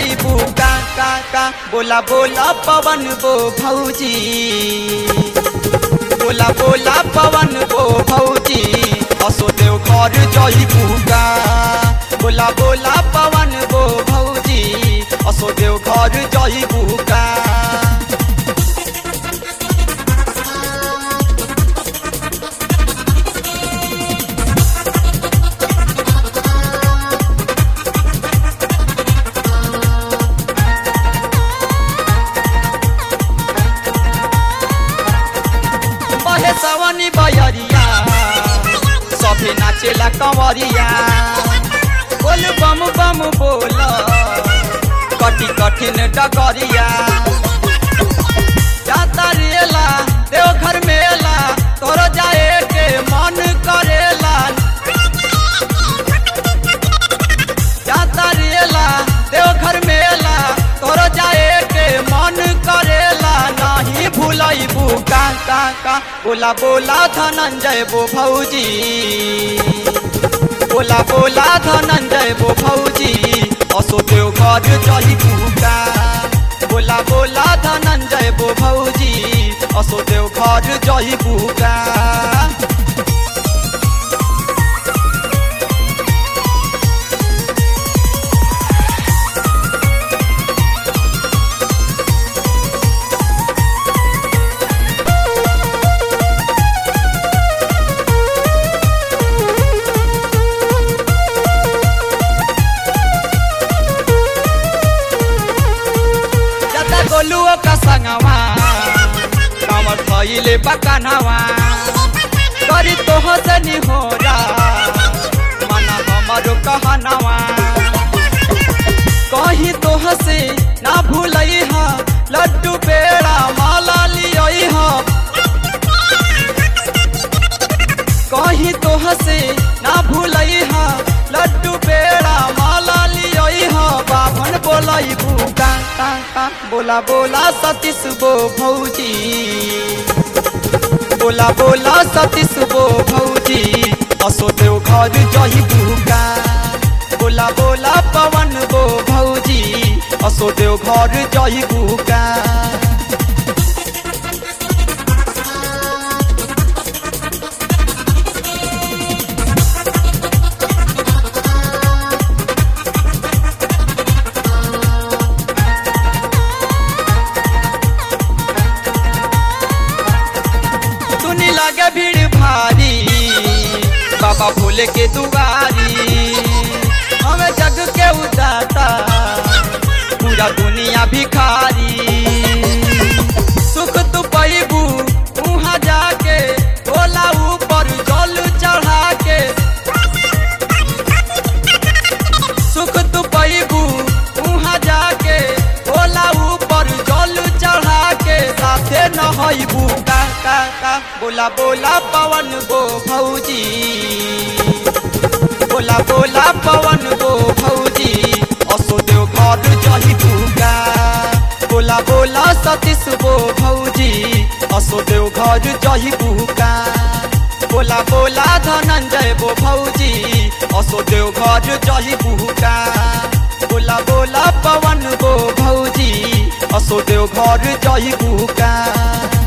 जईबू का बोला बोला पवन बो भौजी बोला बोला पवन बो भौजी असो देव घर जईबू का बोला बोला पवन बो भौजी असो देव घर जईबू का सवनी बयरिया सभे नाचेला कंवरिया बोल बम बम बोल कटी कठिन डगरिया जाता रेला देवघर मेला तोर जाए के मन करेला जाता रेला देवघर मेला तोर जाए के मन करेला नहीं भूलैबू का बोला बोला धनंजय बो भौजी बोला बोला धनंजय बो भौजी असो देव घर जईबू का बोला बोला धनंजय बो भौजी असो देव घर जईबू का गोलुओ का संगवा कांवर थईले बकानवा करी तोह से निहोरा मना हमरो कहनवा कहीं तोह से ना भूलई हा लड्डू पेड़ा माला लियई हा कहीं तोह से ना भूलई हा लड्डू पेड़ा माला लियई हा बाभन बोलईबू बोला बोला सतीश बो भौजी बोला बोला सतीश बो भौजी असो देव घर जईबू का बोला बोला पवन बो भौजी असो देव घर जईबू का लागे भीड़ भारी बाबा भोले के दुआरी हमें जग के उदाता पूरा दुनिया भिखारी सुख तू पैबू वहाँ जाके भोला ऊपर जल चढ़ा के सुख तू पैबू वहाँ जाके भोला ऊपर जल चढ़ा के साथे नहैबू का बोला बोला पवन बो भौजी बोला बोला पवन बो भौजी असो देव घर जईबू का बोला बोला सतीश बो भौजी असो देव घर जईबू का बोला बोला धनंजय बो भौजी असो देव घर जईबू का बोला बोला पवन बो भौजी असो देव घर जईबू का।